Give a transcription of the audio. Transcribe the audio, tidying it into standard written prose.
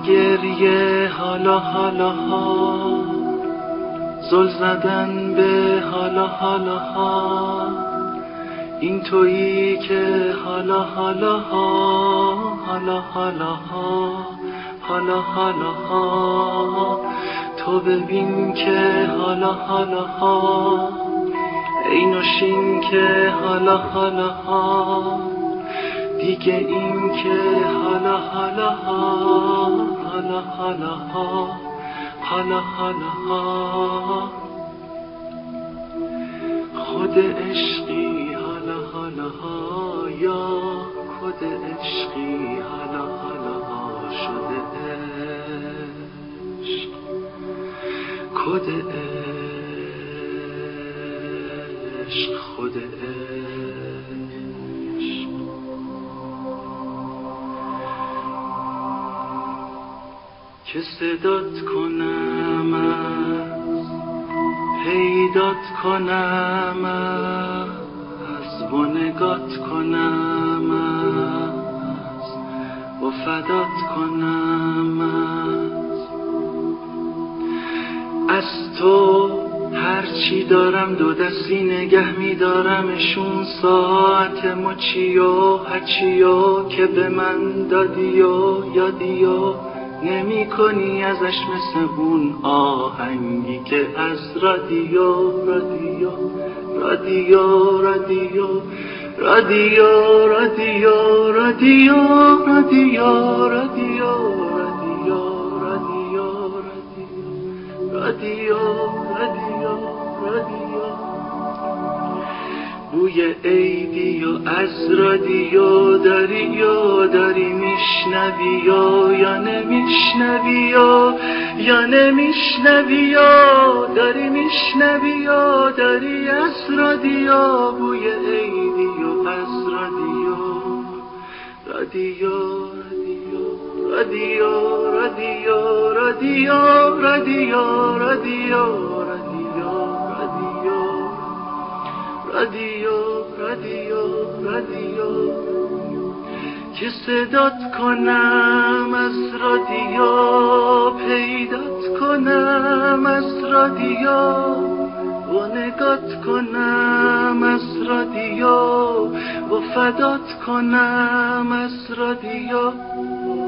گریه حالا حالا ها، زل زدن به حالا حالا ها، این تویی که حالا حالا ها، حالا حالا ها، حالا حالا ها، تو ببین که حالا حالا ها، ای نوشین که حالا حالا ها، دیگه این که حالا حالا ها، حالا حالا ها، حالا حالا ها، خود عشقی حالا حالا ها، یا خود عشقی حالا حالا ها شده عشق، خود عشق، خود عشق. که صدات کنم از پیدات کنم از و نگات کنم از و فدات کنم از تو هرچی دارم دو دستی نگه می‌دارمشون، ساعت مچی و هرچی و که به من دادی و یادی و نمی کنی ازش مثل اون آهنگی که از رادیو رادیو رادیو رادیو رادیو رادیو رادیو رادیو رادیو رادیو رادیو رادیو رادیو بوی عیدی و از رادیو داری میشنوی یا نمیشنوی یا نمیشنوی داری میشنوی داری از رادیو بوی عیدی و از رادیو رادیو رادیو رادیو رادیو رادیو رادیو رادیو رادیو رادیو که صدات کنم از رادیو، پیدات کنم از رادیو و نگات کنم از رادیو و فدات کنم از رادیو.